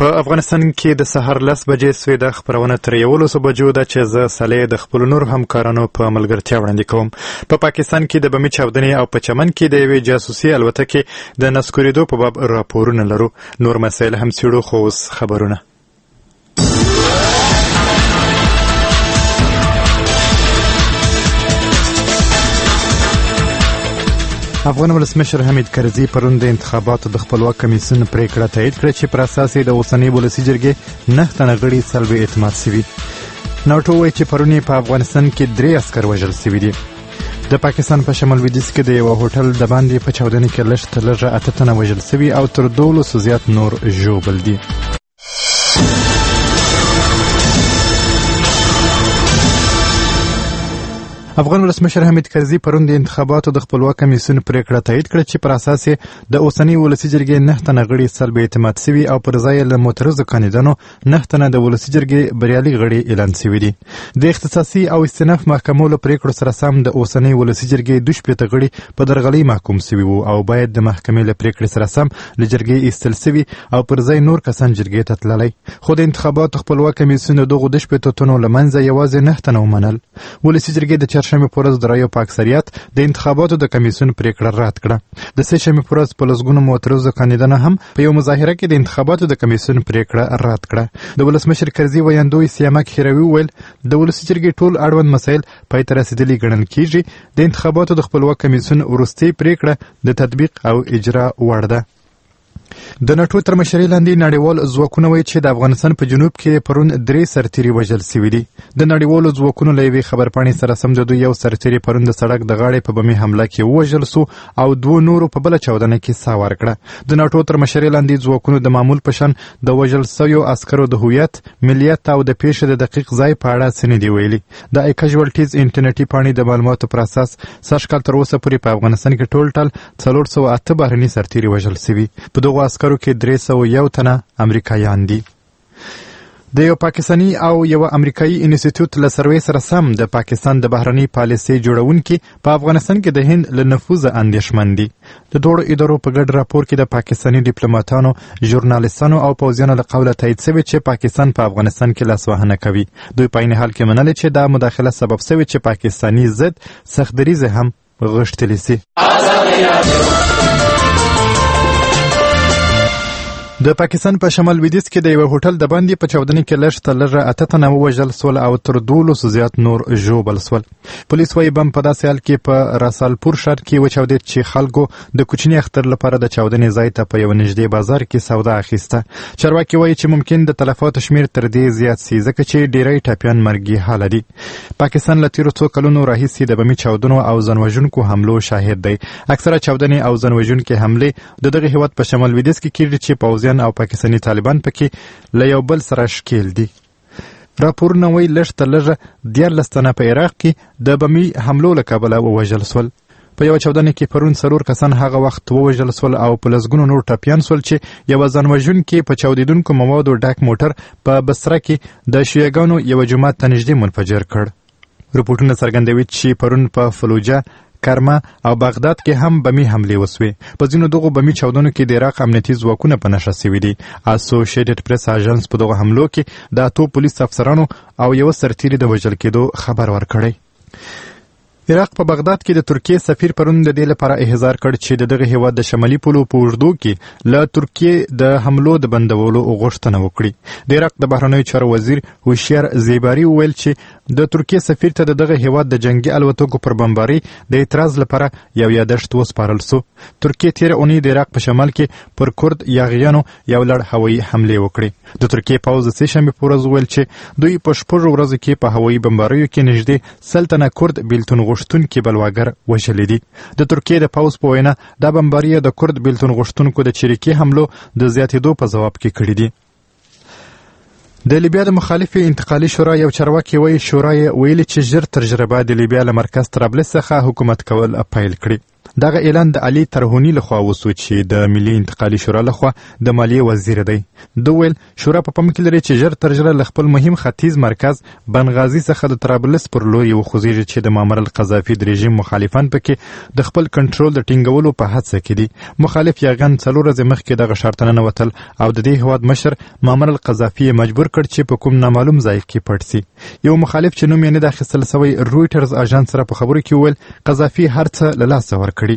په افغانستان کې د سهار 10 بجې سوې د خبرونه تر 11 بجو ده چې زه صالح د خپل نور همکارانو په ملګرتیا وړاندې کوم. په پاکستان کې د بمي چاودنې او په چمن کې د یوې جاسوسي الوتکې د نسکورېدو په باب راپورونه لرو. نور مسایل هم څېړو، خو اوس خبرونه. افغان ولسمشر حمید کرزي پرون د انتخاباتو د خپلواک کمیسیون پریکړه تایید کړه چې پر اساس یې د اوسنۍ ولسي جرګې 9 تنه غړي سلب اعتماد شوي. ناټو وایي چې پرون په افغانستان کې 3 عسکر وژل شوي دي. د پاکستان په شمال لویدیځ کې د یو هوټل د باندې په چاودنې کې لږ تر لږه 8 تنه وژل شوي او تر 12 زیات نور ژوبل دي. افغان ولسمشر حمید کرزي پرون د انتخاباتو د خپلواک کمیسیون پریکړه تایید کړه چې پر اساس یې د اوسنۍ ولسي جرګې 9 تنه غړي سلب اعتماد شوي او پر ځای یې له معترضو کاندیدانو 9 تنه د ولسي جرګې بریالي غړي اعلان شوي دي. د اختصاصي او استئناف محکمو له پریکړو سره سم د اوسنۍ ولسي جرګې 12 غړي په درغلۍ محکوم شوي وو او باید د محکمې له پریکړې سره سم له جرګې ایستل شوي او پر ځای نور کسان جرګې ته تللی. خو د انتخاباتو خپلواک کمیسیون دغو 12 تنو له منځه یوازې 9 تنه ومنل. ولسي جرګې د چهارشنبې په ورځ د رایو په اکثریت د انتخاباتو د کمیسیون پریکړه رد کړه. د سهشنبې په ورځ په لسګونو معترضو کاندیدانو هم په یو مظاهره کې د انتخاباتو د کمیسیون پریکړه رد کړه. د ولسمشر کرزي ویاندوی سیامک هیروي وویل د ولسي جرګې ټول اړوند مسایل پای ته رسېدلي ګڼل کیږي. د انتخاباتو د خپلواک کمیسیون وروستۍ پریکړه د تطبیق او اجرا وړ ده. د ناټو تر مشرۍ لاندې نړیوال ځواکونه وایي چې د افغانستان په جنوب کې پرون 3 سرتیري وژل شوي دي. د نړیوالو ځواکونو له یوې خبرپاڼې سره سم د دوی یو سرتیري پرون د سړک د غاړې په بمي حمله کې ووژل سو او 2 نورو په بله چاودنه کې ساه ورکړه. د ناټو تر مشرۍ لاندې ځواکونو د معمول په شان د وژل سویو عسکرو د هویت، ملیت او د پیښې د دقیق ځای په اړه څه نه دي ویلي. د کیژوالټیز انټرنیټي پاڼې د معلوماتو پر اساس سږ کال تر اوسه پورې په افغانستان کې ټول 408 بهرني سرتیري وژل شوي. په دغو عسکرو کې 301 تنه امریکایان دي. د یو پاکستاني او یو امریکایي انسټیټیوټ له سروې سره سم د پاکستان د بهرنۍ پالیسۍ جوړونکي په افغانستان کې د هند له نفوذه اندېښمن دي. د دواړو ادارو په ګډ راپور کې د پاکستاني ډیپلوماتانو، ژورنالستانو او پوځیانو له قوله تایید شوی چې پاکستان په افغانستان کې لاسوهنه کوي. دوی په عین حال کې منلې چې دا مداخله سبب شوې چې پاکستاني ضد سختدریزه هم غښتلې سي. د پاکستان په شمال لویدیځ کې د یو هوټل د باندې په چاودنې کې لږ تر لږه 8 تنه ووژل سول او تر 12 زیات نور ژوبل سول. پولیس وايي بم په داسې حال کې په راسالپور ښار کې وچاودېد چې خلکو د کوچني اختر لپاره د چاودنې ځای ته په یو نږدې بازار کې سودا اخیسته. چارواکي وايي چې ممکن د تلفاتو شمیر تر دې زیات شي ځکه چې ډیری ټاپیان مرګي حاله دي. پاکستان له تیرو څو کلونو راهیسې د بمي چاودنو او ځانوژونکو حملو شاهد دی. اکثره چاودنې او ځانوژونکې حملې د دغه هیواد په شمال لویدیځ کې کیږي چې پوځیان او پاکستاني طالبان پکې له یو بل سره ښکیل دي. راپورونه وایي لږ تر لږه 14 تنه په عراق کې د بمي حملو له کبله ووژل سول. په یوه چاودنه کې پرون 4 کسان هغه وخت ووژل سول او په لسګونو نور ټپیان سول چې یوه ځانوژونکې په چاودېدونکو موادو ډک موټر په بصره کې د شیعهګانو یوه جومات ته نږدې منفجر کړ. رپورټونه څرګندوي چې پرون په فلوجه، کرما او بغداد کې هم بمي حملې وسوې. په ځینو دغو بمي چاودنو کې د عراق امنیتي ځواکونه په نښه شوي دي. اسوسییټډ پریس اژانس په دغو حملو کې د 8 پولیس افسرانو او یو سرتیري د وژل کېدو خبر ورکړی. عراق په بغداد کې د ترکیې سفیر پرون د دې لپاره احضار کړ چې د دغه هیواد د شمالي پولو په اوږدو کې له ترکیې د حملو د بندولو غوښتنه وکړي. د عراق د بهرنیو چارو وزیر هوشیار زیباري وویل چې د ترکیې سفیر ته د دغه هیواد د جنگي الوتکو پر بمبارۍ د اعتراض لپاره یو یادښت وسپارل سو. ترکیې تېره اونۍ د عراق په شمال کې پر کرد یاغیانو یو لړ هوایي حملې وکړې. د ترکیې پوځ د سهشنبې په ورځ وویل چې دوی په 6 ورځو کې په هوایي بمباریو کې نږدې 100 تنه کرد بیلتون غوښتونکي بلواګر وژلي دي. د ترکیې د پوځ په وینا دا بمباریه د کرد بیلتون غوښتونکو د چریکي حملو د زیاتېدو په ځواب کې کړي دي. د لیبیا د مخالفې انتقالي شورا یو چارواکي وایي شورا یې ویلي چې ژر تر ژره باید د لیبیا له مرکز طرابلس څخه حکومت کول پیل کړي. دغه اعلان د علي ترهونی لخوا وسو چې د ملي انتقالي شورا لخوا د مالیې وزیر دی. د ویل شورا په پام کې لري چې ژر تر ژره له خپل مهم ختیځ مرکز بنغازي څخه د طرابلس پر لور یو خوځېږي چې د معمر القذافي د رژیم مخالفان پکې د خپل کنټرول د ټینګولو په هڅه کې دي. مخالف یاغان 4 ورځې مخکې دغه شرطونه نوتل او د دې هیواد مشر معمر القذافي مجبور کړ چې په کوم نامعلوم ځای کې پټ شي. یو مخالف چې نوم یې نه اخیستل سوی رویټرز اژانس سره په خبرو کې وویل قذافي هر څه له لاسه ورکړي.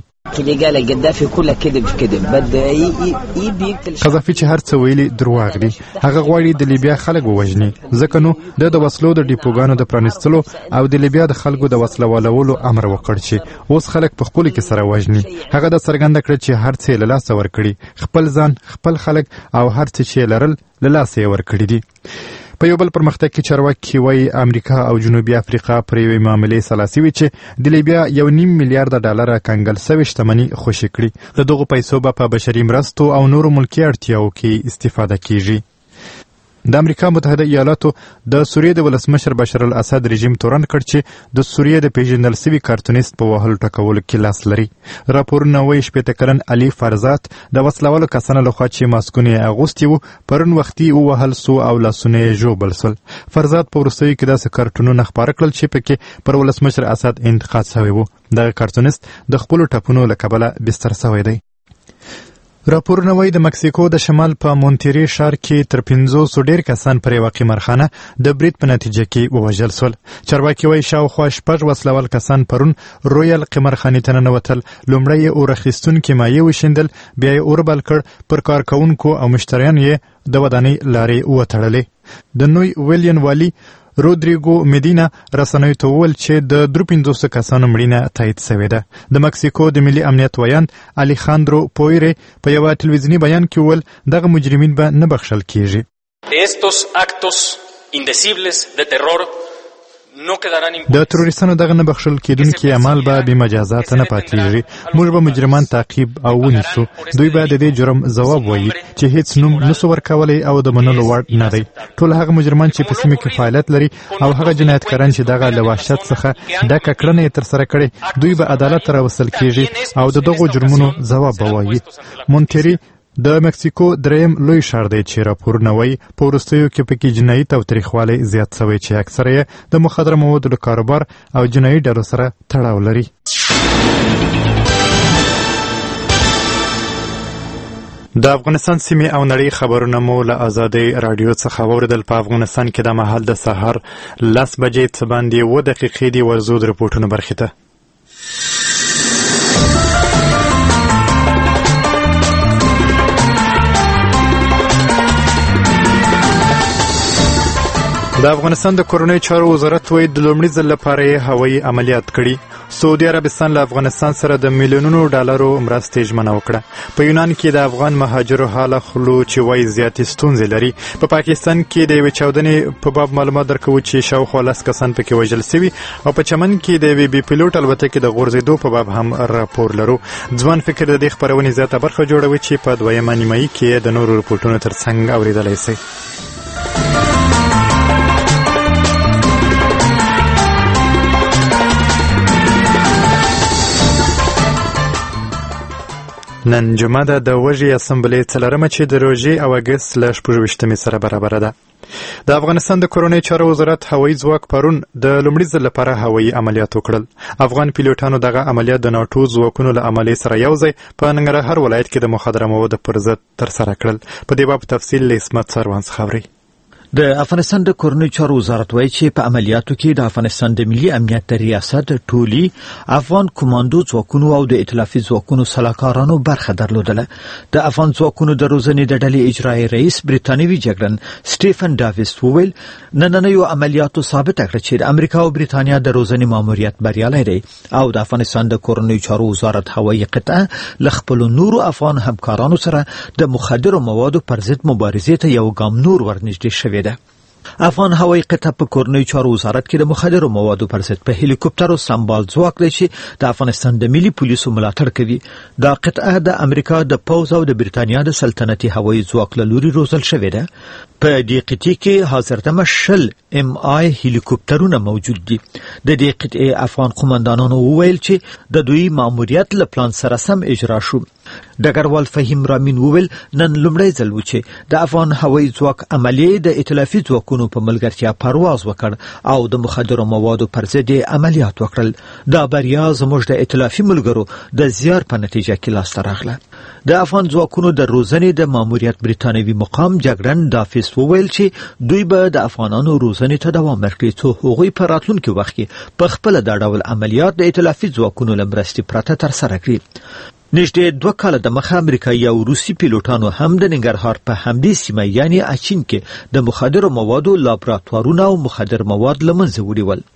قذافي چې هر څه ویلي دروغ دي. هغه غواړي د لیبیا خلک ووژني، ځکه نو د وسلو د ډیپوګانو د پرانیستلو او د لیبیا د خلکو د وسله والولو امر وکړ چې اوس خلک په خپل کې سره وژني. هغه د څرګنده کړ چې هر څه له لاسه ورکړي، خپل ځان، خپل خلک او هر څه چې لرل له لاسه یې ورکړي دي. په یو بل پرمختګ کې چارواکي وایي امریکا او جنوبي افریقا پر یوې معاملې سلاسي وي چې د لیبیا 1.5 میلیارډ ډالر کنګل سوي شتمني خوشي کړي. د دغو پیسو به په بشري مرستو او نورو ملکي اړتیاو کې استفاده کیږي. د امریکا متحده ایالاتو د سوریې د ولسمشر بشار الاسد رژیم تورن کړ چې د سوریې د پیژندل سوي کارتونیست په وهلو ټکولو کې لاس لري. راپورونه وایي 80 کلن علي فرزات د وسلوالو کسانو لخوا چې ماسکونه یې اغوستي وو پرون وختي ووهل سو او لاسونه یې ژوبل سول. فرزات په وروستیو کې داسې کارتونونه خپاره کړل چې پکې پر ولسمشر اسد انتقاد سوی وو. دغه کارتونیست د خپلو ټپونو له کبله بستر سوی دی. راپورونه وایي د مکسیکو د شمال په مونتری ښار کې تر 500 ډیر کسان پر یوه قمارخانه د برید په نتیجه کې ووژل سول. چارواکي وایي شاوخوا 6 وسلوال کسان پرون رویال قمارخانې ته ننوتل. لومړی یې اور اخیستونکي مایع وشیندل، بیا یې اور بل کړ، پر کارکوونکو او مشتریان یې د ودانۍ لارې وتړلې. د نوی ویلین والی رودریګو میدینا رسنیو ته وویل چې د 53 کسانو مړینه تایید شوې ده. د مکسیکو د ملي امنیت ویاند الیخاندرو پویري په یو ټلویزیوني بیان کې وویل دغه مجرمین به نه بخښل کیږي. estos actos indecibles de terror د تروریستانو دغه نه بخښل کېدونکي اعمال به بې مجازات نه پاتېږي. موږ به مجرمان تعقیب او ونیسو. دوی به د دې جرم ځواب وایي چې هیڅ نوم نسو ورکولی او د منلو وړ نه دی. ټول هغه مجرمان چې په سیمه کې فعالیت لري او هغه جنایتکاران چې دغه له وحشت څخه ډکه کړنه یې ترسره کړې دوی به عدالت ته راوستل کېږي او د دغو جرمونو ځواب به وایي. مونتری د مکسیکو دریم لوی ښار دی چې راپورونه وایي په وروستیو کې پکې جنایي تاوتریخوالی زیات شوی چې اکثره یې د مخدره موادو له کاروبار او جنایي ډلو سره تړاو لري. د افغانستان سیمې او نړۍ خبرونه مو له آزادۍ راډیو څخه واورېدل. په افغانستان کې د مهال د سهار 10 بجې څه باندې 7 دقیقې دي. ورزو د رپورټونو برخې ته. د افغانستان د کورنیو چارو وزارت وایي د لومړي ځل لپاره یې هوایي عملیات کړي. سعودي عربستان له افغانستان سره د میلیونونو ډالرو مرستې ژمنه وکړه. په یونان کې د افغان مهاجرو حاله خلو چې وایي زیاتې ستونزې لري. په پاکستان کې د یوې چاودنې په باب معلومات درکوو چې شاوخوا 10 کسان پکې وژل سوي او په چمن کې د یوې بې پیلوټ الوتکې د غورځېدو په باب هم راپور لرو. ځوان فکر د دې خپرونې زیاته برخه جوړوي چې په دویمه نیمایي کې د نورو رپورټونو ترڅنګ اورېدلی شئ. نن جمعه ده د وږي اسمبلې 4مه چې د روژې او اګست له 26 سره برابره ده. د افغانستان د کورنیو چارو وزارت هوایي ځواک پرون د لومړي ځل لپاره هوایي عملیات وکړل. افغان پیلوټانو دغه عملیات د ناټو ځواکونو له عملې سره یوځای په ننګرهار ولایت کې د مخدره موادو پر ضد ترسره کړل. په دې باب تفصیل له اسمت سروان څخه اورئ. د افغانستان د کورنیو چارو وزارت وایي چې په عملیاتو کې د افغانستان د ملي امنیت د ریاست ټولي افغان کمانډو ځواکونو او د ائتلافي ځواکونو سلاکارانو برخه درلودله. د افغان ځواکونو د روزنې د ډلې اجرایي رئیس بریتانوي جګړن سټیفن ډاویس وویل نننیو عملیاتو ثابته کړه چې د امریکا او بریتانیا د روزنې ماموریت بریالی دی او د افغانستان د کورنیو چارو وزارت هوایي قطعه له خپلو نورو افغان همکارانو سره د مخدرو موادو پر ضد مبارزې ته یو ګام نور ورنږدې شوی ده. افغان هوایي قطع په کورنیو چارو وزارت کې د مخدرو موادو پر ضد په هلیکوپټرو سمبال ځواک دی چې د افغانستان د ملي پولیسو ملاتړ کوي. دا قطعه د امریکا د پوځ او د بریتانیا د سلطنتي هوایي ځواک له لوري روزل شوې ده. په دې قطعه کې حاضردمه 10 MI هلیکوپټرونه موجود دي. د دې قطعه افغان قومندانانو وویل چې د دوی ماموریت له پلان سره سم اجرا شو. ډګروال فهیم رامین وویل نن لومړی ځل و چې د افغان هوایي ځواک عملیې د ائتلافي ځواکونو په ملګرتیا پرواز وکړ او د مخدرو موادو پر ضد عملیات وکړل. دا بریا زموږ د ائتلافي ملګرو د زیار په نتیجه کې لاسته راغله. د افغان ځواکونو د روزنې د ماموریت بریتانوي مقام جګړن دافیس وویل چې دوی به د افغانانو روزنې ته دوام ورکړي څو هغوی په راتلونکي وخت کې په خپل دا ډول عملیات د ائتلافي ځواکونو له مرستې پرته ترسره کړي. نږدې 2 کاله د مخه امریکایي او روسي پیلوټانو هم د ننګرهار په همدې سیمه یعنی اچین کې د مخدرو موادو لابراتوارونه او مخدر مواد له منځه وړي ول.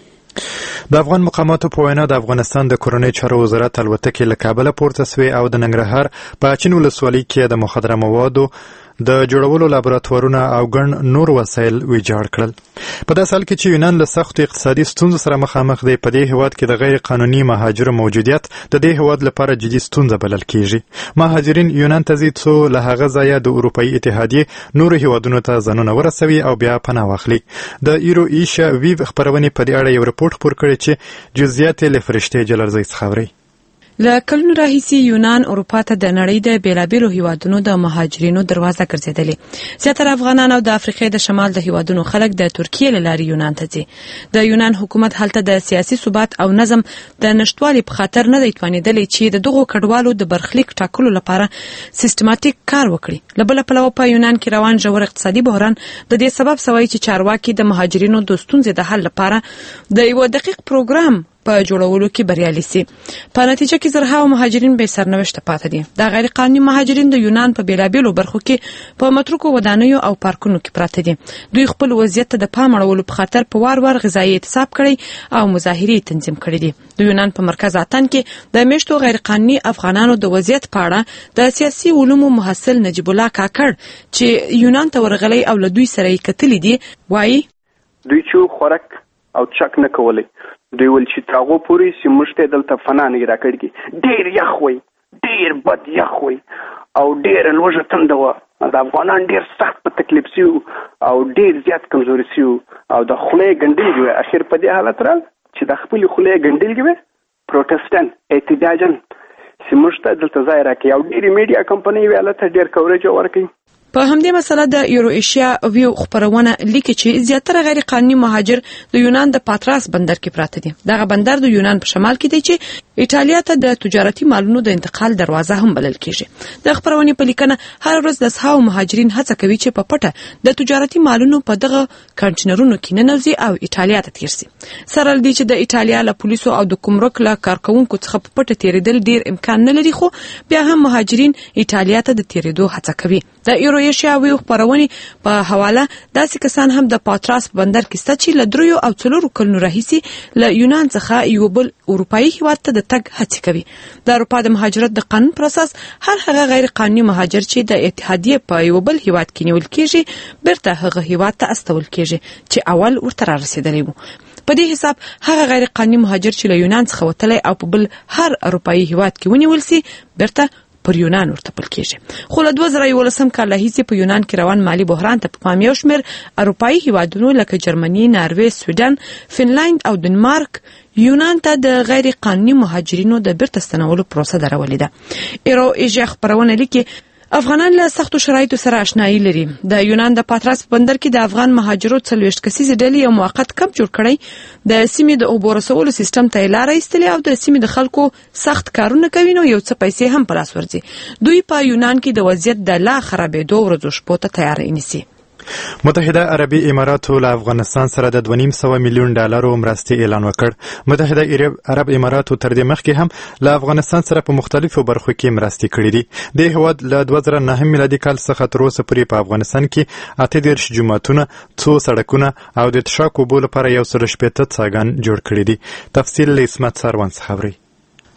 د افغان مقاماتو په وینا د افغانستان د کورنۍ چارو وزارت الوتکې له کابل پورته سوې او د ننګرهار په اچین ولسوالۍ کې د مخدره موادو د جوړولو لابراتوارونه او ګڼ نور وسایل ویجاړ کړل. په داسې حال کې چې یونان له سختو اقتصادي ستونزو سره مخامخ دی، په دې هیواد کې د غیر قانوني مهاجرو موجودیت د دې هیواد لپاره جدي ستونزه بلل کیږي. مهاجرین یونان ته ځي څو له هغه ځایه د اروپایي اتحادیې نورو هیوادونو ته ځانونه ورسوي او بیا پناه واخلي. د ایرو ایشا ویو خپرونې په دې اړه یو رپورټ خپور کړی چې جزئیات یې له فرشتې جلرزۍ څخه اوري. له کلونو راهیسې یونان اروپا ته د نړۍ د بیلابیلو هیوادونو د مهاجرینو دروازه ګرځېدلې. زیاتره افغانان او د افریقې د شمال د هیوادونو خلک د ترکیې له لارې یونان ته ځي. د یونان حکومت هلته د سیاسي ثبات او نظم د نشټوالي په خاطر نه دی توانېدلی چې د دغو کډوالو د برخلیک ټاکلو لپاره سیستماتیک کار وکړي. له بله پلوه په یونان کې روان ژور اقتصادي بحران د دې سبب سوی چې چارواکي د مهاجرینو د ستونزې د حل لپاره د یو دقیق پروګرام په جوړولو کې بریالي سي. په نتیجه کې زرهاوو مهاجرین به سرنوشته پاتې دي. دا غیر قانوني مهاجرین د یونان په بیلابیلو برخو کې په متروکو ودانیو او پارکونو کې پراته دي. دوی خپل وضعیت ته د پام اړولو په خاطر په وار وار غذایي اعتصاب کړی او مظاهرې تنظیم کړي دي. د یونان په مرکز اتن کې د میشتو غیر قانوني افغانانو د وضعیت په اړه د سیاسي علومو محصل نجیب الله کاکړ چې یونان ته ورغلی او له دوی سره یې کتلي دي وایي دوی چې خوراک او چک نه کولی، دوی ول چې تراغو پوری چې موږ ته دلته فنا نه راکړي. ډیر یخ وي، ډیر بد یخ وي او ډیر لوږه تنده وه. د افغانان ډیر سخت په تکلیف سي او ډیر زیات کمزوري سي او د خولې ګنډلې وي. اخر په دې حالت رال چې د خپل خولې ګنډلې وي پروتستان احتجاجن چې موږ ته دلته ځای راکړي او ډیر میډیا کمپنۍ ویاله ډیر کوریج ورکړي. په همدې مسله د یورو ایشیا ویو خبرونه لیکي چې زیاتره غیر قانوني مهاجر د یونان د پاتراس بندر کې پراته دي. دغه بندر د یونان په شمال کې دی چې ایټالیا ته د تجارتي مالونو د انتقال دروازه هم بلل کیږي. د خبرونې په لیکنه هر ورځ د سهاو مهاجرین هڅه کوي چې په پټه د تجارتي مالونو په دغه کنټینرونو کې ننوځي او ایټالیا ته تیر شي. سره لدی چې د ایټالیا له پولیسو او د ګمرک له کارکونکو څخه په پټه تیریدل ډیر امکان نه لري، خو بیا هم مهاجرین ایټالیا ته د تیریدو هڅه کوي. د یورو ایشیا ویو خبرونې په حواله داسې کسان هم د پاتراس بندر کې شته چې له 3 او 4 کلونو راهیسې له یونان څخه یو بل اروپایي هیواد ته د تګ هڅه کوي. د اروپا د مهاجرت د قانون پر اساس هر هغه غیر قانوني مهاجر چې د اتحادیې په یو بل هیواد کې نیول کیږي بیرته هغه هیواد ته استول کیږي چې اول ورته رسیدلی وو. په دې حساب هغه غیر قانوني مهاجر چې له یونان څخه وتلی او په بل هر اروپایي هیواد کې ونیول سي بیرته پر یونان ورتپل کیږي. خو له 2011 کال راهیسې په یونان کې روان مالی بحران ته په پام یو شمېر اروپایي هیوادونو لکه جرمني، ناروې، سویډن، فنلند او دنمارک یونان ته د غیر قانوني مهاجرینو د بیرته ستنولو پروسه درولې ده. ایرو ایشیا خبرونه لیکي افغانان له سختو شرایطو سره آشنایي لري. د یونان د پاتراس بندر کې د افغان مهاجرو 40 کسیزې ډلې یو موقت کمپ جوړ کړی. د سیمې د اوبو رسولو سیستم ته یې لاره ایستلې او د سیمې د خلکو سخت کارونه کوي نو یو څه پیسې هم په لاس ورځي. دوی په یونان کې د وضعیت د لا خرابېدو ورځو شپو ته تیاری نیسي. متحده عربي اماراتو له افغانستان سره د 2.5 میلیون ډالرو مرستې اعلان وکړ. متحده عرب اماراتو تر دې مخکې هم له افغانستان سره په مختلفو برخو کې مرستې کړې دي. د هیواد له 2009 میلادي کال څخه تر اوسه پورې په افغانستان کې 38 جوماتونه، 2 سړکونه او د تشاک اوبو لپاره 180 څاګان جوړ کړي دي. تفصیل له اسمت سروان څخه اورئ.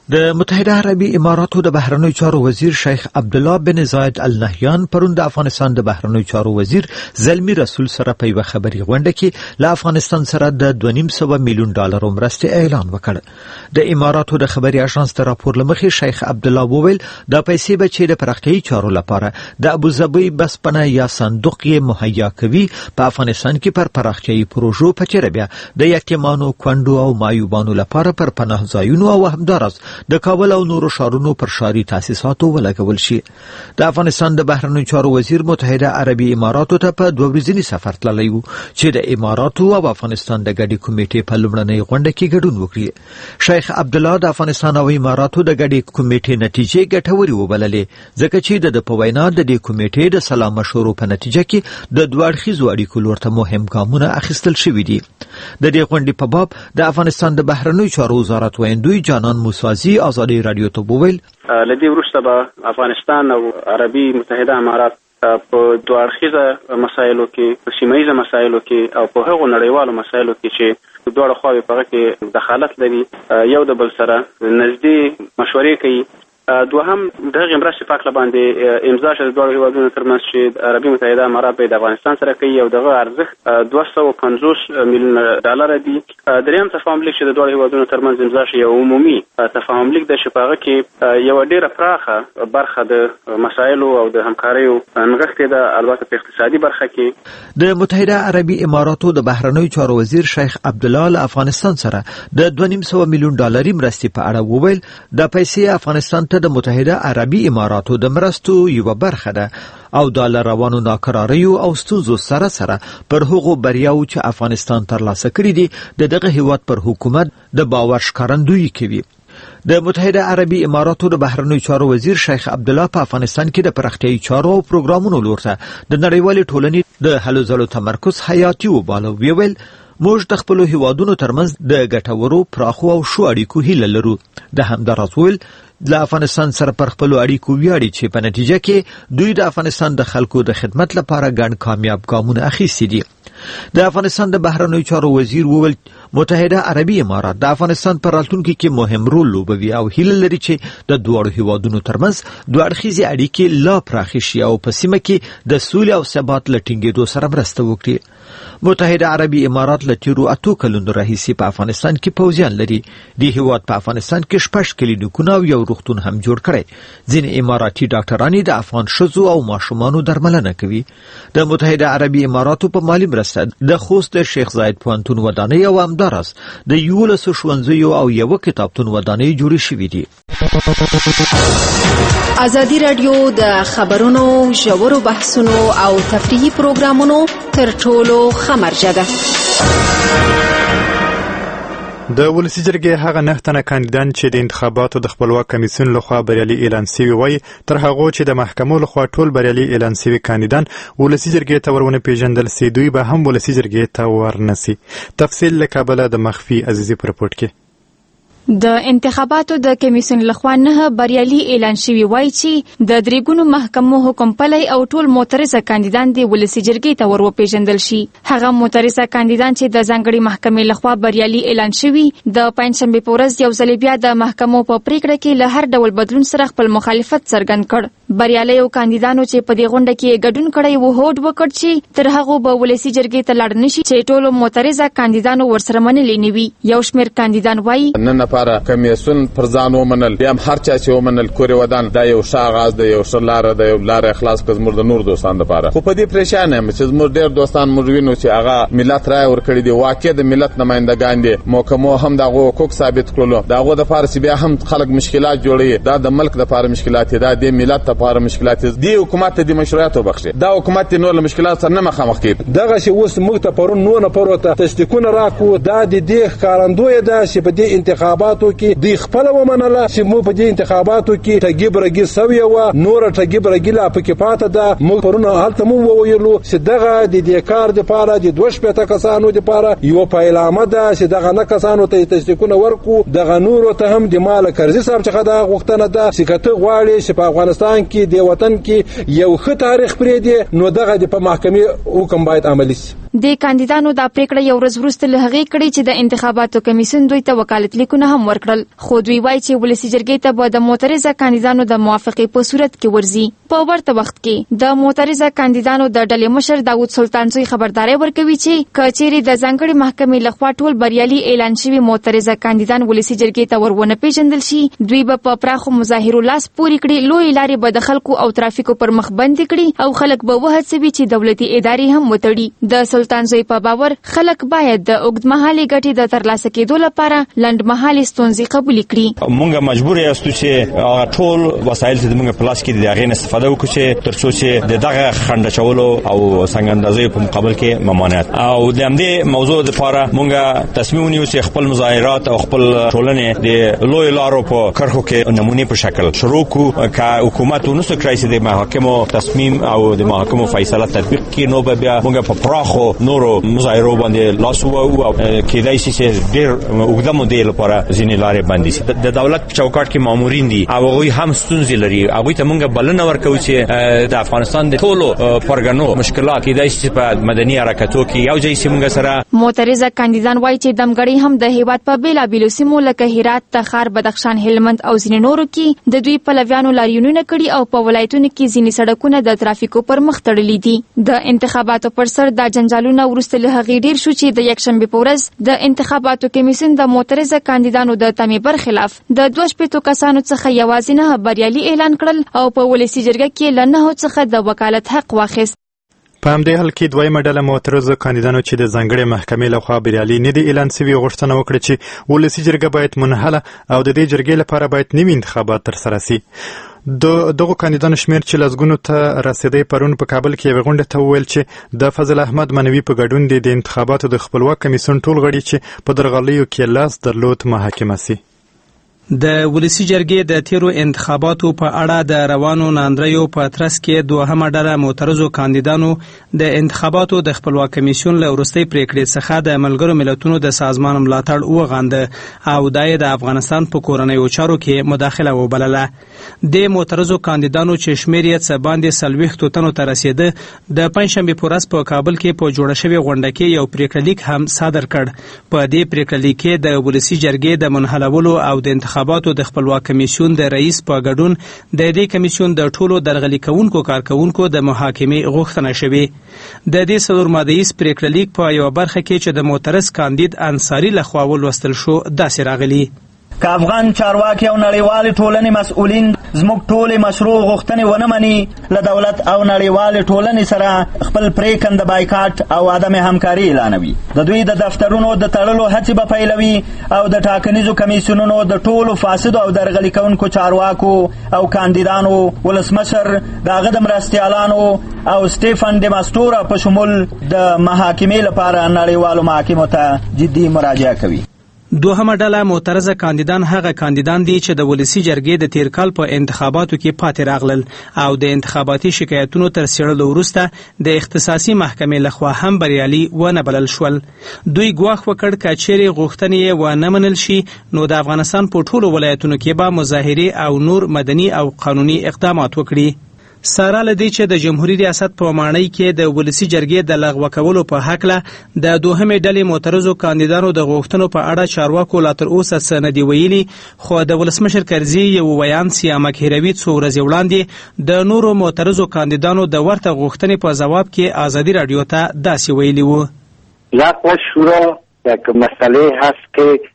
د متحده عربي اماراتو د بهرنیو چارو وزیر شیخ عبدالله بن زاید ال نهیان پرون د افغانستان د بهرنیو چارو وزیر زلمی رسول سره په یو خبري غونډه کې له افغانستان سره د 2.5 میلیون ډالر مرستې اعلان وکړ. د اماراتو د خبري اژانس د راپور لمخې شیخ عبدالله وویل د پیسې به چې د پراختیايي چارو لپاره د ابوظبي بسپنه یا صندوق یې مهیا کوي په افغانستان کې پر پراختیايي پروژو په چیرې بیا د یتیمانو کونډو او مایوبانو لپاره پر پناه ځایونو او همدارس د کابل او نورو ښارونو پر ښاري تاسیساتو ولګول شي. د افغانستان د بهرنیو چارو وزیر متحده عربي اماراتو ته په 2 ورځني سفر تللی و چې د اماراتو او افغانستان د ګډي کمیټې په لومړنۍ غونډه کې ګډون وکړي. شیخ عبدالله د افغانستان او اماراتو د ګډي کمیټې نتیجې ګټورې وبللې ځکه چې د په وینا د دې کمیټې د سلا مشورو په نتیجه کې د دوه اړخیزو اړیکو لور ته مهم ګامونه اخیستل شوي دي. د دې غونډې په باب د افغانستان د بهرنیو چارو وزارت ویندوی جانان موسازی آزادی رادیو ته وویل لدی وروسته به افغانستان او عربي متحده امارات په دوه اړخیزه مسایلو کې سیمایي مسایلو کې او په هغو نړیوالو مسایلو کې چې دوه خواوې په کې دخالت لري یو د بل سره نږدې مشورې کوي. دوهم دغه مرستې په اړه باندې امضا شوه د دوه هیوادونو ترمنځ چې عربي متحده امارات به د افغانستان سره کوي او دغه ارزښت 250 میلیون ډالر دی. دریم تفاهم لیک چې د دوه هیوادونو ترمنځ امضا شوی یو عمومي تفاهم لیک د شپږ کې یو ډیره پراخه برخه د مسایلو او د همکاریو نغښتې ده، البته په اقتصادي برخه کې. د متحده عربي اماراتو د بهرنیو چارو وزیر شیخ عبدالله له افغانستان سره د 2.5 میلیون ډالري مرستې په اړه وویل د پیسې افغانستان د متحده عربي اماراتو د مرستو یو برخه ده او د روانو ناکراریو او ستونزو سره سره پر هغو بریاو چې افغانستان ترلاسه کړي دي دغه هیواد پر حکومت د باور ښکارندویي کوي. د متحده عربي اماراتو د بهرنیو چارو وزیر شیخ عبدالله په افغانستان کې د پراختیايي چارو او پروګرامونو لور ته د نړیوالې ټولنې د هلو ځلو تمرکز حیاتي وباله. ویل موږ د خپلو هیوادونو ترمنځ د ګټورو پراخو او شو اړیکو هیله لرو. د همدارس ویل د افغانستان سره پر خپلو اړیکو ویاړي چې په نتیجه کې دوی د افغانستان د خلکو د خدمت لپاره ګڼ کامیاب ګامونه اخیستي دي. د افغانستان د بهرنیو چارو وزیر وویل متحده عربي امارات د افغانستان پر راتلونکي کې مهم رول لوبوي او هیله لري چې د دوه هیوادونو ترمنځ دوه اړخیزې اړیکې لا پراخې شي او په سیمه کې د سولې او ثبات له ټینګېدو سره مرسته وکړي. متحده عربي امارات له تیرو 8 کلونو راهیسې په افغانستان کې پوځیان لري. د هیواد په افغانستان کې 6 کلینیکونه او یو روغتون هم جوړ کړي. ځینې اماراتي ډاکټران د افغان ښځو او ماشومانو درملنه کوي. د متحده عربي اماراتو په مالی مرسته د خوست د شیخ زاید پوهنتون ودانۍ او همدارس د 11 ښوونځیو او یو کتابتون ودانۍ جوړې شوې دي. ازادي رادیو د خبرونو ژورو بحثونو او تفریحي پروګرامونو تر ټولو خمرجه ده. د ولسی جرګې هغه 9 تنه کاندیدان چې د انتخاباتو د خپلواک کمیسیون لخوا بریالي اعلان شوي وي تر هغه چې د محکمو لخوا ټول بریالي اعلان شوي کاندیدان ولسی جرګې ته ورونه پیژندل سي دوی به هم ولسی جرګې ته ورنسي. تفصیل له کابل د مخفي عزیزي پر رپورت کې. د انتخاباتو د کمیسیون لخوا 9 بریالي اعلان شوي وای چې د درېګونو محکمو حکم پلی او ټول معترضه کاندیدان د ولسی جرګې ته وروپیژندل شي. هغه معترضه کاندیدان چې د ځانګړي محکمې لخوا بریالي اعلان شوي د پنځشنبه په ورځ یو ځل بیا د محکمو په پریکړه کې له هر ډول بدلون سره خپل مخالفت څرګند کړ. بریالیو کاندیدانو چې په دې غونډه کې ګډون کړی و هوډ وکړ چې تر هغه به ولسی جرګې ته لاړ نشي چې ټول معترضه کاندیدانو ورسره منلې نه وي. یو شمېر کاندیدان وایي لپاره کمیسیون پر ځان ومنل بیا هر چا چې ومنل کورې ودان دا یو ښه آغاز دی، یو ښه لاره ده، یو لاره خلاص کړه زموږ د نور دوستانو لپاره. خو په دې پریشان یم چې زموږ ډېر دوستان موږ وینو چې هغه ملت رایه ورکړې دي، واقع د ملت نمایندګان دي، محکمو هم دغه حقوق ثابت کړلو، دغه د فارس بیا هم خلک مشکلات جوړوي. دا د ملک د لپاره مشکلات دي، دا د ملت لپاره مشکلات دي. دی حکومت د مشروعیت وبخښي، دا حکومت نور له مشکلات سره نه مخامخ کیږي. دغه چې اوس موږ ته پرون نو نه پروته تصدیقونه راکو، دا د دې ښکارندوی ده چې په دې انتخاباتو کې دی خپل ومنله چې موږ په دې انتخاباتو کې ټګي برګي سوی و، نور ټګي برګي لا پکې پاته ده. موږ پرون هلته مو وویلو چې دغه د دې کار د پاره د 2 کسانو د پاره یو پیلامه ده چې دغه نه کسانو ته تصدیقونه ورکو، دغه نور ته هم د مال قرضې صاحب څخه دا غوښتنه ده چې کته غواړي چې په افغانستان کې د وطن کې یو ښه تاریخ پرې دی، نو دغه د په محکمې حکم باید عملي شي. د کاندیدانو د پریکړه یو ورځ وروسته له هغې کړې چې د انتخاباتو کمیسیون دوی ته وکالت لیکونه هم ورکړل، خو دوی وایي چې ولسي جرګې ته به د معترضه کاندیدانو د موافقې په صورت کې ورځي. په ورته وخت کې د معترضه کاندیدانو د ډلې مشر داود سلطانزوی خبرداری ورکوي چې که چیرې د ځانګړې محکمې لخوا ټول بریالي اعلان شوي معترضه کاندیدان ولسي جرګې ته ورونه پیژندل شي، دوی به په پراخو مظاهرو لاس پورې کړي، لوی لارې به د خلکو او ترافیکو پر مخ بندې کړي او خلک به وهڅوي چې دولتي ادارې هم وتړي. د سلطانزوی په باور خلک باید د اوږدمهالې ګټې د ترلاسه کېدو لپاره لنډمهالې ستونزې قبول کړي. موږ مجبور یاستو چې ټول وسایل چې موږ په لاس کې د هغې نه استفاده وکړو چې تر څو چې د دغه خنډ اچولو او څنګه اندازې په مقابل کې ممانعت او د همدې موضوع لپاره موږ تصمیم ونیو چې خپل مظاهرات او خپل ټولنې د لوی لارو په کرښو کې نمونې په شکل شروع کړو. که حکومت ونسو کړی چې د محاکمو تصمیم او د محاکمو فیصله تطبیق کړي نو به بیا موږ په پراخو نورو مظاهرو باندې لاس ووهو او کېدای شي چې ډېر اوږده مودې لپاره ځینې لارې بندې شي. د دولت په چوکاټ کې مامورین دي او هغوی هم ستونزې لري، هغوی ته موږ بلنه ورکوو چې د افغانستان د ټولو پرګنو مشکلات کېدای شي په مدني حرکتو کې یو ځای شي موږ سره. معترضه کاندیدان وایي چې دمګړۍ هم د هیواد په بیلابیلو سیمو لکه هرات، تخار، بدخشان، هلمند او ځینې نورو کې د دوی پلویانو لاریونونه کړي او په ولایتونو کې ځینې سړکونه د ترافیکو پر مخ تړلي دي. د انتخاباتو پر سر دا جنجالونه وروسته له هغې ډېر شو چې د یکشنبې په ورځ د انتخاباتو کمیسیون د معترضه کاندیدانو د تمې برخلاف د 2 کسانو څخه یوازې 9 بریالي اعلان کړل او په ولسي جرګه کې له 9 څخه د وکالت حق واخیست. په همدې حال کې دویمه ډله معترضو کاندیدانو چې د ځانګړې محکمې لخوا بریالي نه دي اعلان سوي غوښتنه وکړه چې ولسي جرګه باید منحله او د دې جرګې لپاره باید نوي انتخابات ترسره سي. دغه کاندیدانو شمیر چې لسګونو ته رسیدی پرون په کابل کې یوه غونډه ته وویل چې د فضل احمد منوي په ګډون د انتخاباتو د خپلواک کمیسیون ټول غړي چې په درغلیو کې لاس درلود محاکمه سي. د ولسي جرګې د تیرو انتخاباتو په اړه د روانو ناندریو په ترڅ کې دوهمه ډله معترضو کاندیدانو د انتخاباتو د خپلواک کمیسیون له وروستۍ پریکړې څخه د ملګرو ملتونو د سازمان ملاتړ وغانده او د افغانستان په کورنیو چارو کې مداخله وبلله. د معترضو کاندیدانو چې شمیر یې څه باندې 40 تنو ته رسیده د پنځشنبې په ورځ په کابل کې په جوړه شوې غونډه کې یو پریکړه لیک هم صادر کړ. په دې پریکړه لیک کې د ولسي جرګې د منحلولو او د انتخاباتو د خپلواک کمیسیون د رئیس په ګډون د دې کمیسیون د ټولو درغلي کوونکو کارکونکو د محاکمې غوښتنه شوې. د دې څلور مادهیز پریکړه لیک په یو برخه کې چې د معترض کاندید انصاري لخوا ولوستل شو داسې راغلی: که افغان چارواکي او نړیوال ټولنې مسؤلین زموږ ټولې مشروع غوښتنې ونه مني له دولت او نړیوال ټولنې سره خپل پریکنده بایکاټ او عدم همکاري اعلانوي. د دوی د دفترونو د تړلو هڅې به پیلوي او د ټاکنیزو کمیسیونونو د ټولو فاسدو او درغلي کوونکو چارواکو او کاندیدانو ولسمشر د هغه د مرستیالانو او سټیفن ډي ماستورا په شمول د محاکمې لپاره نړیوالو محاکمو ته جدي مراجعه کوي. دوهمه ډله معترضه کاندیدان هغه کاندیدان دي چې د ولسي جرګې د تیر کال په انتخاباتو کې پاتې راغلل او د انتخاباتي شکایتونو تر څېړلو وروسته د اختصاصي محکمې لخوا هم بریالي ونه بلل شول. دوی ګواښ وکړ که چیرې غوښتنې یې ونه منل شي نو د افغانستان په ټولو ولایتونو کې به مظاهرې او نور مدني او قانوني اقدامات وکړي. سره لدی چې د جمهوریت ریاست په مانۍ کې د ولسي جرګې د لغوه کولو په حق له د دوهمې ډلې معترضو کاندیدانو د غوښتنو په اړه چارواکو لا تر اوسه څه نه دي ویلي، خو د ولسمشر کرزي یو ویان سیامک هیروي څو ورځې وړاندې د نورو معترضو کاندیدانو د ورته غوښتنې په ځواب کې ازادي راډیو ته داسې ویلي وو: لغوه شورا یک مسئله هست که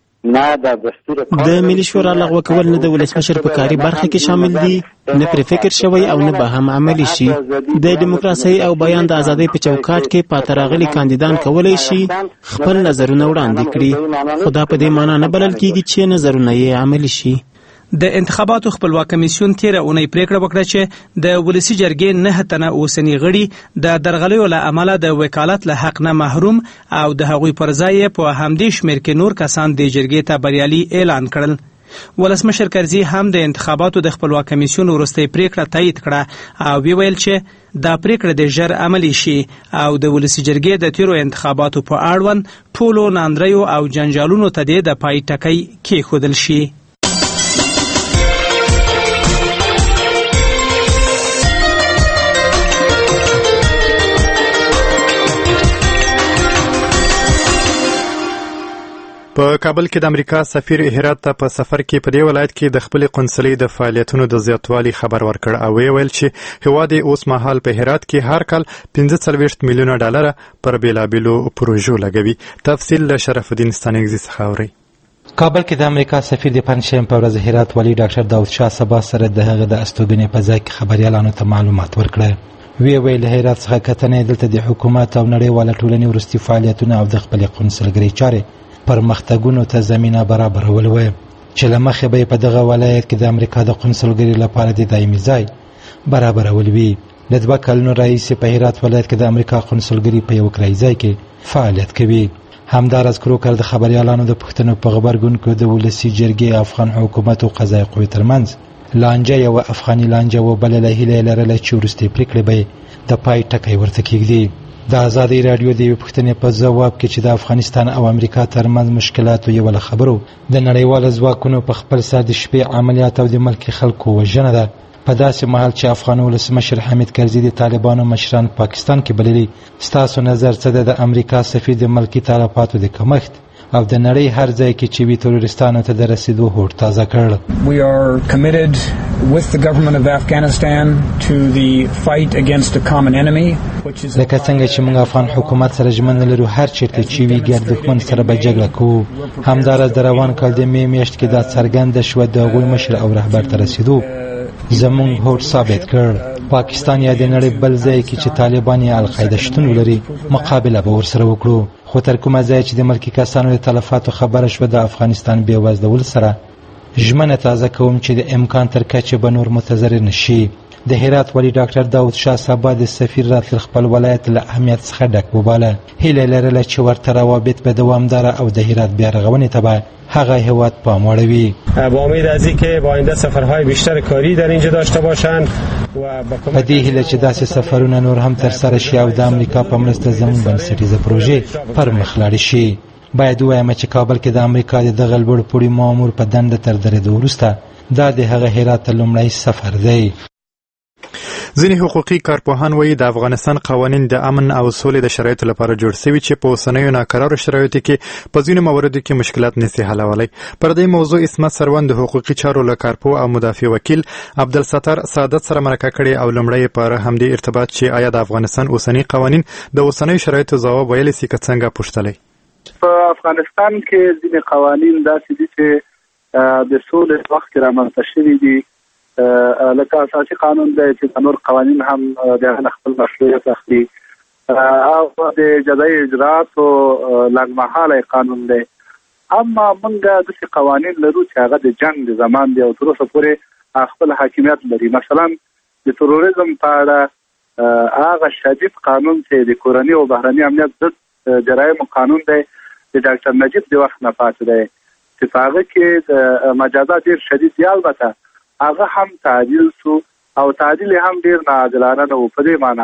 د ملي شورا لغوه کول نه د ولسمشر په کاري برخه کې شامل دي، نه پرې فکر شوی او نه به هم عملي شي. د دیموکراسي او بیان د ازادۍ په چوکاټ کې پاتې راغلي کاندیدان کولی شي خپل نظرونه وړاندې کړي، خو دا په دې معنی نه بلل کېږي چې نظرونه یې عملي شي. د انتخاباتو خپلواک کمیسیون تیره اونۍ پریکړه وکړه چې د ولسي جرګې 9 تنه اوسني غړي د درغلیو له امله د وکالت له حق نه محروم او د هغوی پر ځای په همدې شمېر کې نور کسان د جرګې ته بریالي اعلان کړل. ولسمشر کرزي هم د انتخاباتو د خپلواک کمیسیون وروستۍ پریکړه تایید کړه او ویل چې دا پریکړه د ژر عملي شي او د ولسي جرګې د تیرو انتخاباتو په اړوند ټولو ناندریو او جنجالونو ته د پای ټکی کېښودل شي. په کابل کې د امریکا سفیر هرات ته په سفر کې په دې ولایت کې د خپل قونسلۍ د فعالیتونو د زیاتوالي خبر ورکړ او ویل چې هیواد اوس مهال په هرات کې هر کال 45 میلیونه ډالر پر بیلابیلو پروژو لګوي. تفصیل له شرف الدین ستانکزي څخه اوري. کابل کې د امریکا سفیر د پنځشنبه په ورځ هرات والی ډاکټر داود شاه سبا سره د هغه د استوګنې په ځای کې خبريالانو ته معلومات ورکړل. ویل هرات څخه کتنې دلته د حکومت او نړیواله ټولنې ورستي فعالیتونه او د خپل قونسلګرۍ چارې پرمختګونو ته زمينه برابرول و چې لمخې به په دغه ولایت کې د امریکا د قونسلګرۍ لپاره د دایمي ځای برابرول وي. د 2 کلونو راهیسې په هرات ولایت کې د امریکا قونسلګرۍ په یو کرایي ځای کې فعالیت کوي. همدارس کروکر د خبريالانو د پښتنو په خبرګون کې د ولسی جرګې افغان حکومت او قضایي قوې ترمنځ لانجه یو افغاني لانجه و بل له هیله لرله چې ورستي پریکړې به د پای ټکی ورته کېږي. د آزادۍ رادیو د پښتنې په ځواب کې چې د افغانستان او امریکا ترمنځ مشکلات یو له خبرو د نړیوال ځواکونو په خپل سر د شپې عملیات او د ملکی خلکو وژنه ده په داسې مهال چې افغان ولسمشر حامد کرزي د طالبانو مشران پاکستان کې بللي. ستاسو نظر څه ده د امریکا سفیر د ملکی تلفاتو د کمښت او د نړۍ هر ځای کې چې وی تروریستانو ته د رسیدو هوډ تازه کړ؟ We are committed with the government of Afghanistan to the fight against a common enemy which is لکه څنګه چې موږ افغان حکومت سره ژمنه لرو هر چیرته چې وی ګر دښمن سره به جګړه کوو. همدارس د روان کال د می میاشت کې دا څرګند شو د غوی مشر او رهبر ته رسیدو زمون هوډ ثابت کړ. پاکستان یا د نړۍ بل ځای کې چې طالبان یا القاعده شتون ولري مقابله به ورسره وکړو. خو تر کومه ځای چې د ملکی کسانو د تلفاتو خبره شوه د افغانستان بې وزلول سره ژمنه تازه کوم چې د امکان تر کچې به نور متضرر نشي. د هرات والی ډاکټر داود شاه سبا د سفیر راتل خپل ولایت له اهمیت څخه ډک وباله. هیله لرله چې ورته روابط به دوامداره او د هرات بیا رغونې ته به هغه هیواد پام وړوي. با امید از اینکه با آینده سفرهای بیشتر کاری در اینجا داشته باشند و په دې هیله چې داسې سفرونه نور هم تر سره شي او د امریکا په مرسته زموږ بنسټیزه پروژې پر مخ لاړې شي. باید ووایم چې کابل کې د امریکا د دغه لوړ پوړي مامور په دنده تر درېدو وروسته دا د هغه هرات ته لومړی سفر دی. ځینې حقوقي کارپوهان وایي د افغانستان قوانین د امن او سولې د شرایطو لپاره جوړ شوي چې په اوسنیو ناکرارو شرایطو کې په ځینو مواردو کې مشکلات نشي حلولی. پر دې موضوع عصمت سروان د حقوقي چارو له کارپوه او مدافع وکیل عبدالستار سعادت سره مرکه کړې او لومړی پر همدې ارتباط چې آیا د افغانستان اوسنی قوانین د اوسنیو شرایطو ځواب ویلی سي که څنګه پوښتلی. په افغانستان کې ځینې قوانین داسې دي چې د سولې وخت کې رامنځته شوي دي لکه اساسي قانون دی چې نور قوانین هم د خپل مشروعیت اخلي او د جزایي اجراتو لنډمهاله قانون دی. اما موږ داسې قوانین لرو چې هغه د جنګ د زمان دی او تر اوسه پورې خپل حاکمیت لري. مثلا د تروریزم په اړه هغه شدید قانون چې د کورني او بهرني امنیت ضد جرایم قانون دی د ډاکټر نجیب د وخت نه پاتې دی چې په هغه کې د مجازات ډېر شدید دی. البته هغه هم تعدیل شو او تعدیل هم ډیر ناعادلانه نه و. په دې معنی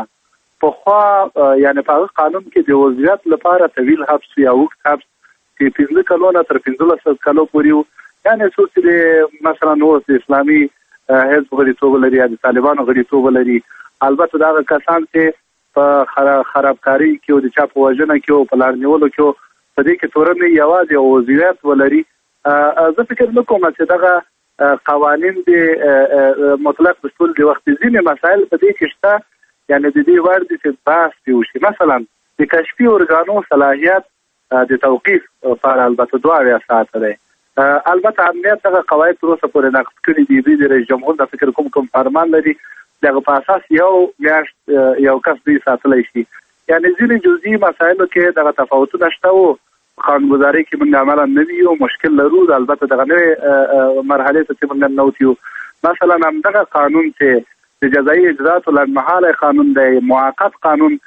پخوا یعنی په هغه قانون کې د وضعیت لپاره طویل حبس یا اوږد حبس چې 15 کلونه تر 15 کلو پورې و. یعنی څوک چې مثلا اوس د اسلامي حزب غړیتوب لري یا د طالبانو غړیتوب لري، البته دا کسان چې په خرابکاري کې او د چا په وژنه کې او په لار نیولو کې په دې کې تورنې یوازې وضعیت ولري. زه فکر نه کوم چې دغه قوانین د مطلق دستور د وخت ځینې مسایل په دې کې شته یعنی د دې وړ دي چې بحث وشي. مثلا د کشفي ارګانو صلاحیت د توقیف پر البته 2 ساعت دی. البته امنیت دغه قواعد تر اوسه پورې نقض کړي دي. د رئیس جمهور د فکر کوم فرمان لري دغه په اساس یو میاشت یو کس دوی ساتلی شي. یعنی ځینې جزئي مسایلو کې دغه تفاوتونه شته و قانونګذاري کې موږ عملا نه ویو مشکل لرو. البته دغه نوې مرحله ته چې موږ نوتیو مثلا هم دغه قانون چې د جزایي اجرات لنډمهاله قانون دی، موقت قانون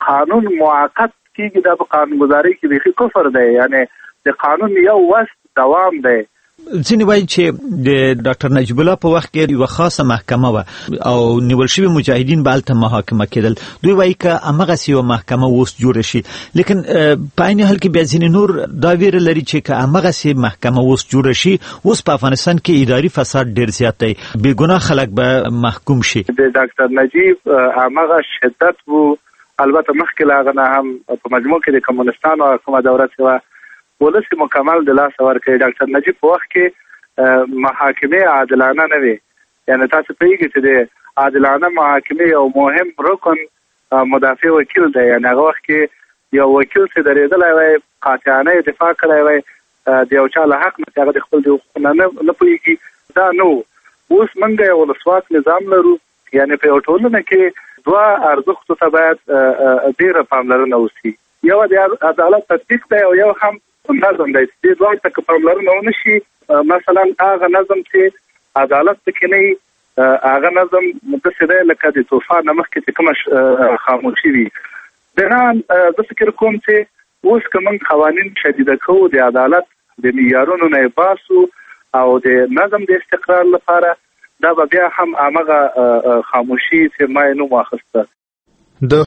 موقت کېږي دا په قانونګذاري کې بیخي کفر دی. یعنی د قانون یو وس دوام دی. ځینې وایي چې د ډاکټر نجیب الله په وخت کې یوه خاصه محکمه وه او نیول شوي مجاهدین به هلته محاکمه کېدل. دوی وایي که همغسې یوه محکمه اوس جوړه شي، لیکن په عین حال کې بیا ځینې نور دا ویره لري چې که همغسې محکمه اوس جوړه شي، اوس په افغانستان کې اداري فساد ډېر زیات دی، بېګناه خلک به محکوم شي. د ډاکټر نجیب همغه شدت و. البته مخکې له هغه نه هم په مجموع کې د کمونستانو کومه دوره چې وه ولس مکمل د لاس ورکړي. ډاکټر نجیب په وخت کې محاکمه عادلانه نه وي، یعنی تاسو پیږئ چې د عادلانه محاکمه یو مهم رکن مدافع وکیل دی. یعنی هغه وخت کې یو وکیل چې درېدلی وای قاطعانه دفاع کړی وای د یو چا له حق نه هغه د خپل د حقوقو نه پوهېږي، دا نه و. اوس موږ یو ولسواک نظام لرو، یعنی په یو ټولنه کې دوه ارزښتو ته باید ډېره پاملرنه وشي. یو د عدالت تطبیق دی او یو هم نظم دی. دې دواړو ته که پاملرنه ونه شي، مثلا هغه نظم چې عدالت پکې نه وي، هغه نظم داسې دی لکه د طوفان نه مخکې چې کومه خاموشي وي. بنان زه فکر کوم چې اوس که موږ قوانین شدیده کوو، د عدالت د معیارونو نه یې باسو او د نظم د استقرار لپاره، دا به بیا هم همغه خاموشي چې ما یې نوم واخیسته. د